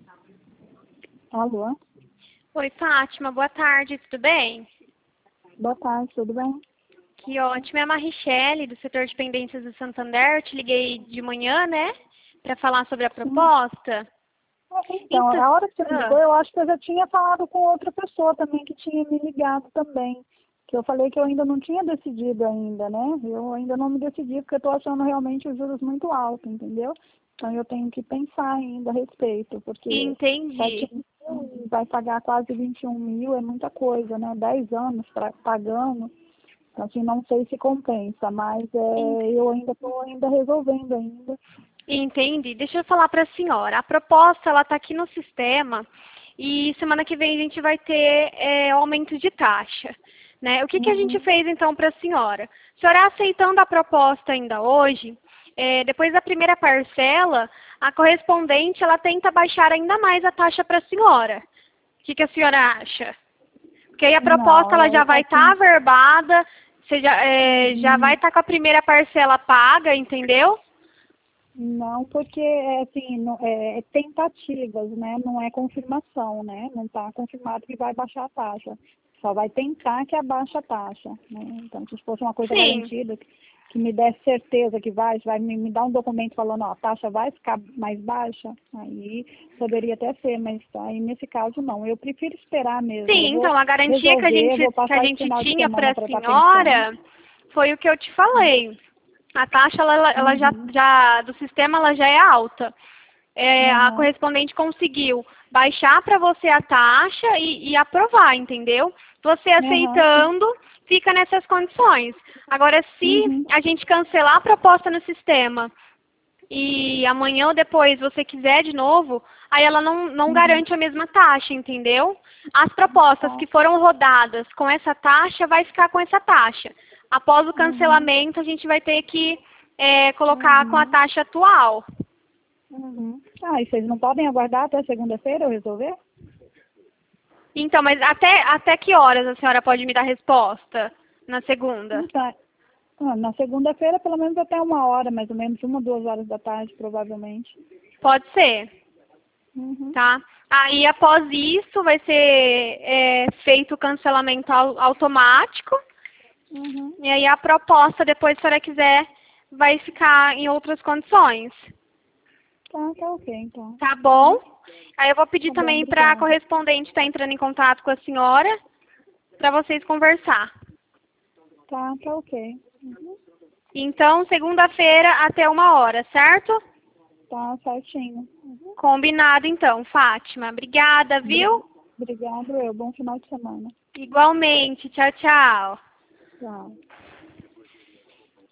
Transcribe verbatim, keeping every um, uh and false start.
Alô? Oi, Fátima, boa tarde, tudo bem? Boa tarde, tudo bem? Que ótimo, é a Marichele, do setor de pendências do Santander. Eu te liguei de manhã, né, para falar sobre a Sim. proposta. Então, Então, a hora que você me ah, ligou, eu acho que eu já tinha falado com outra pessoa também que tinha me ligado também. Que eu falei que eu ainda não tinha decidido ainda, né? Eu ainda não me decidi porque eu estou achando realmente os juros muito altos, entendeu? Então eu tenho que pensar ainda a respeito, porque sete entendi. mil vai pagar quase vinte e um mil, é muita coisa, né? Dez anos pra, pagando. Então, assim, não sei se compensa, mas En- é, eu ainda estou ainda resolvendo ainda. Entendi. Deixa eu falar para a senhora. A proposta, ela está aqui no sistema e semana que vem a gente vai ter é, aumento de taxa. Né? O que, que a gente Uhum. fez, então, para a senhora? A senhora aceitando a proposta ainda hoje, é, depois da primeira parcela, a correspondente, ela tenta baixar ainda mais a taxa para a senhora. O que, que a senhora acha? Porque aí a proposta Não, ela é já vai estar assim. averbada, você já, é, já vai Uhum. estar com a primeira parcela paga, entendeu? Não, porque é assim, não- é, é tentativas, né? Não é confirmação, né? Não está confirmado que vai baixar a taxa. Só vai tentar que abaixe a taxa, né? Então, se fosse uma coisa Sim. garantida, que, que me desse certeza que vai, vai me, me dar um documento falando, ó, a taxa vai ficar mais baixa, aí poderia até ser, mas aí nesse caso não. Eu prefiro esperar mesmo. Eu Sim, vou então a garantia que a resolver, gente, vou que a passar esse gente final de tinha semana para a para estar pensando. senhora foi o que eu te falei. A taxa ela, ela já, Uhum. já do sistema ela já é alta. É, a Uhum. correspondente conseguiu baixar para você a taxa e, e aprovar, entendeu? Você Uhum. aceitando, fica nessas condições. Agora, se Uhum. a gente cancelar a proposta no sistema e amanhã ou depois você quiser de novo, aí ela não, não Uhum. garante a mesma taxa, entendeu? As propostas Tá. que foram rodadas com essa taxa, vai ficar com essa taxa. Após o Uhum. cancelamento, a gente vai ter que é, colocar com a Uhum. taxa atual. Uhum. Ah, e vocês não podem aguardar até segunda-feira eu resolver? Então, mas até, até que horas a senhora pode me dar resposta na segunda? Então, ah, na segunda-feira, pelo menos até uma hora, mais ou menos, uma, duas horas da tarde, provavelmente. Pode ser, Uhum. tá? Aí, após isso, vai ser é, feito o cancelamento au- automático. Uhum. E aí, a proposta, depois, se a senhora quiser, vai ficar em outras condições. Tá, tá ok, então. Tá bom? Uhum. Aí, eu vou pedir Tá bom, também para a obrigada. correspondente estar entrando em contato com a senhora, para vocês conversar. Tá, tá ok. Uhum. Então, segunda-feira, até uma hora, certo? Tá certinho. Uhum. Combinado, então, Fátima. Obrigada, Obri- viu? Obrigado, eu. Bom final de semana. Igualmente. Tchau, tchau. Tchau.